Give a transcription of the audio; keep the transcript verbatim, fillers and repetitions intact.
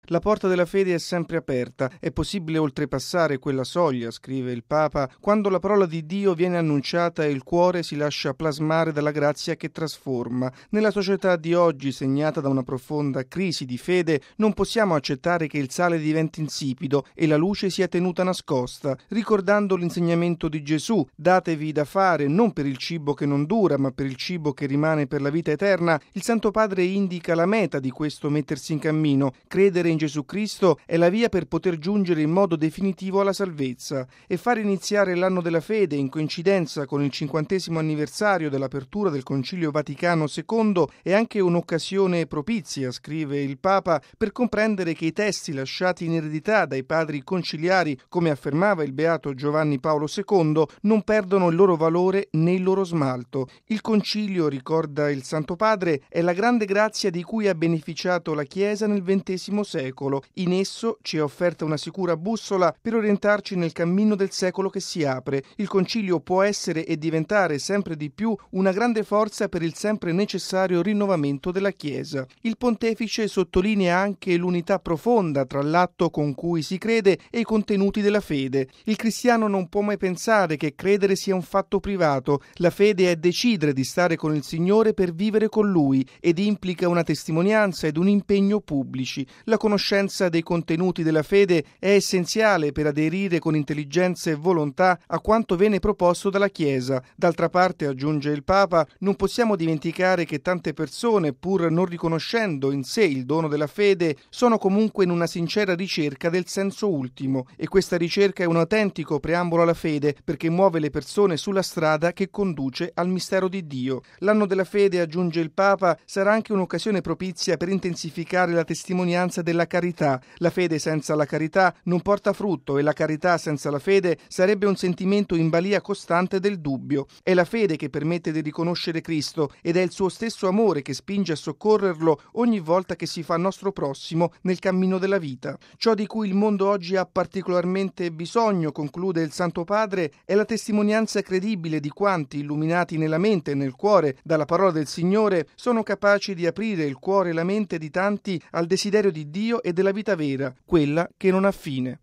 La porta della fede è sempre aperta, è possibile oltrepassare quella soglia, scrive il Papa, quando la parola di Dio viene annunciata e il cuore si lascia plasmare dalla grazia che trasforma. Nella società di oggi, segnata da una profonda crisi di fede, non possiamo accettare che il sale diventi insipido e la luce sia tenuta nascosta, ricordando l'insegnamento di Gesù: datevi da fare non per il cibo che non dura, ma per il cibo che rimane per la vita eterna. Il Santo Padre indica la meta di questo mettersi in cammino. Credere in Gesù Cristo è la via per poter giungere in modo definitivo alla salvezza, e far iniziare l'anno della fede in coincidenza con il cinquantesimo anniversario dell'apertura del Concilio Vaticano secondo è anche un'occasione propizia, scrive il Papa, per comprendere che i testi lasciati in eredità dai padri conciliari, come affermava il beato Giovanni Paolo secondo, non perdono il loro valore né il loro smalto. Il Concilio, ricorda il Santo Padre, è la grande grazia di cui ha beneficiato la Chiesa nel ventesimo secolo. In esso ci è offerta una sicura bussola per orientarci nel cammino del secolo che si apre. Il Concilio può essere e diventare sempre di più una grande forza per il sempre necessario rinnovamento della Chiesa. Il Pontefice sottolinea anche l'unità profonda tra l'atto con cui si crede e i contenuti della fede. Il cristiano non può mai pensare che credere sia un fatto privato. La fede è decidere di stare con il Signore per vivere con Lui ed implica una testimonianza ed un impegno pubblici. La conoscenza dei contenuti della fede è essenziale per aderire con intelligenza e volontà a quanto viene proposto dalla Chiesa. D'altra parte, aggiunge il Papa, non possiamo dimenticare che tante persone, pur non riconoscendo in sé il dono della fede, sono comunque in una sincera ricerca del senso ultimo, e questa ricerca è un autentico preambolo alla fede, perché muove le persone sulla strada che conduce al mistero di Dio. L'anno della fede, aggiunge il Papa, sarà anche un'occasione propizia per intensificare la testimonianza della carità. La fede senza la carità non porta frutto, e la carità senza la fede sarebbe un sentimento in balia costante del dubbio. È la fede che permette di riconoscere Cristo, ed è il suo stesso amore che spinge a soccorrerlo ogni volta che si fa nostro prossimo nel cammino della vita. Ciò di cui il mondo oggi ha particolarmente bisogno, conclude il Santo Padre, è la testimonianza credibile di quanti, illuminati nella mente e nel cuore dalla parola del Signore, sono capaci di aprire il cuore e la mente di tanti al desiderio di Dio e della vita vera, quella che non ha fine.